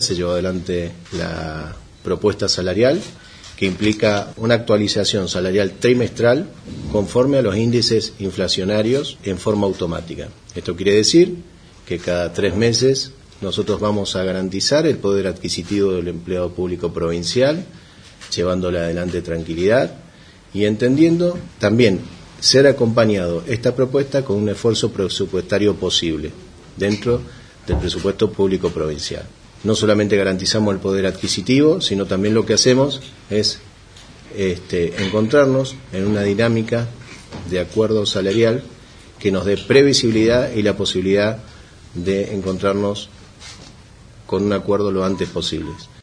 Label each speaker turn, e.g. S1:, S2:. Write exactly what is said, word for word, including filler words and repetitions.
S1: Se llevó adelante la propuesta salarial que implica una actualización salarial trimestral conforme a los índices inflacionarios en forma automática. Esto quiere decir que cada tres meses nosotros vamos a garantizar el poder adquisitivo del empleado público provincial, llevándole adelante tranquilidad y entendiendo también ser acompañado esta propuesta con un esfuerzo presupuestario posible dentro del presupuesto público provincial. No solamente garantizamos el poder adquisitivo, sino también lo que hacemos es este, encontrarnos en una dinámica de acuerdo salarial que nos dé previsibilidad y la posibilidad de encontrarnos con un acuerdo lo antes posible.